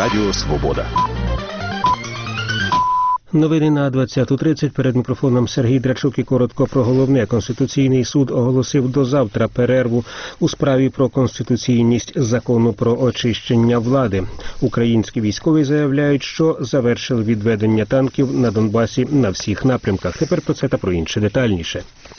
Радіо Свобода. Новини на 20:30. Перед мікрофоном Сергій Драчук і коротко про головне. Конституційний суд оголосив до завтра перерву у справі про конституційність закону про очищення влади. Українські військові заявляють, що завершили відведення танків на Донбасі на всіх напрямках. Тепер про це та про інше детальніше.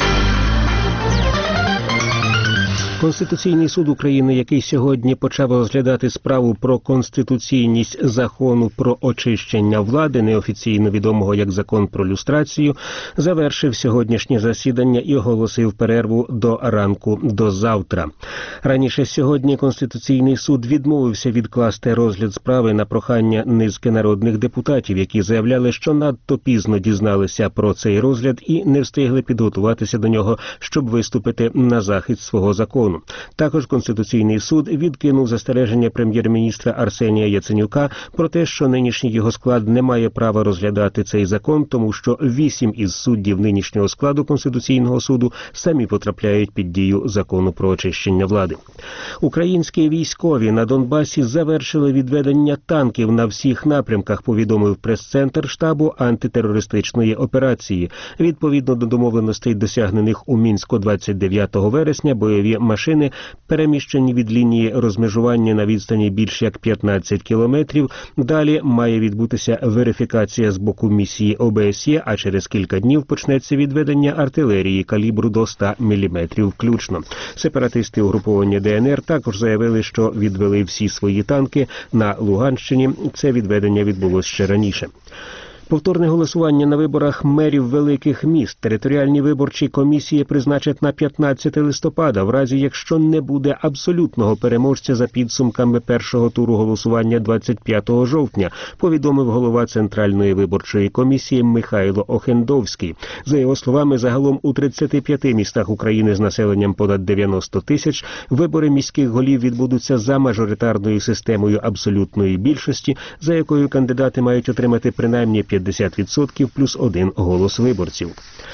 Конституційний суд України, який сьогодні почав розглядати справу про конституційність закону про очищення влади, неофіційно відомого як закон про люстрацію, завершив сьогоднішнє засідання і оголосив перерву до ранку до завтра. Раніше сьогодні Конституційний суд відмовився відкласти розгляд справи на прохання низки народних депутатів, які заявляли, що надто пізно дізналися про цей розгляд і не встигли підготуватися до нього, щоб виступити на захист свого закону. Також Конституційний суд відкинув застереження прем'єр-міністра Арсенія Яценюка про те, що нинішній його склад не має права розглядати цей закон, тому що 8 із суддів нинішнього складу Конституційного суду самі потрапляють під дію закону про очищення влади. Українські військові на Донбасі завершили відведення танків на всіх напрямках, повідомив прес-центр штабу антитерористичної операції. Відповідно до домовленостей, досягнених у Мінську 29 вересня, бойові машини, переміщені від лінії розмежування на відстані більш як 15 кілометрів. Далі має відбутися верифікація з боку місії ОБСЄ, а через кілька днів почнеться відведення артилерії калібру до 100 мм включно. Сепаратисти угруповання ДНР також заявили, що відвели всі свої танки на Луганщині. Це відведення відбулося ще раніше. Повторне голосування на виборах мерів великих міст територіальні виборчі комісії призначать на 15 листопада, в разі якщо не буде абсолютного переможця за підсумками першого туру голосування 25 жовтня, повідомив голова Центральної виборчої комісії Михайло Охендовський. За його словами, загалом у 35 містах України з населенням понад 90 тисяч вибори міських голів відбудуться за мажоритарною системою абсолютної більшості, за якою кандидати мають отримати принаймні 50% плюс 1 голос виборців.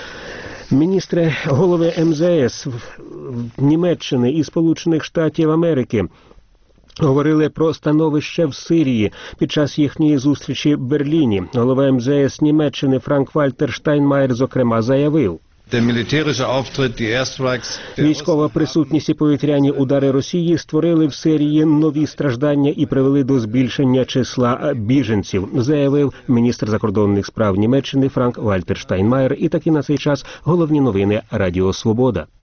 Міністри, голови МЗС Німеччини і Сполучених Штатів Америки говорили про становище в Сирії під час їхньої зустрічі в Берліні. Голова МЗС Німеччини Франк-Вальтер Штайнмаєр, зокрема, заявив: військова присутність і повітряні удари Росії створили в Сирії нові страждання і привели до збільшення числа біженців, заявив міністр закордонних справ Німеччини Франк-Вальтер Штайнмаєр. І таки на цей час головні новини Радіо Свобода.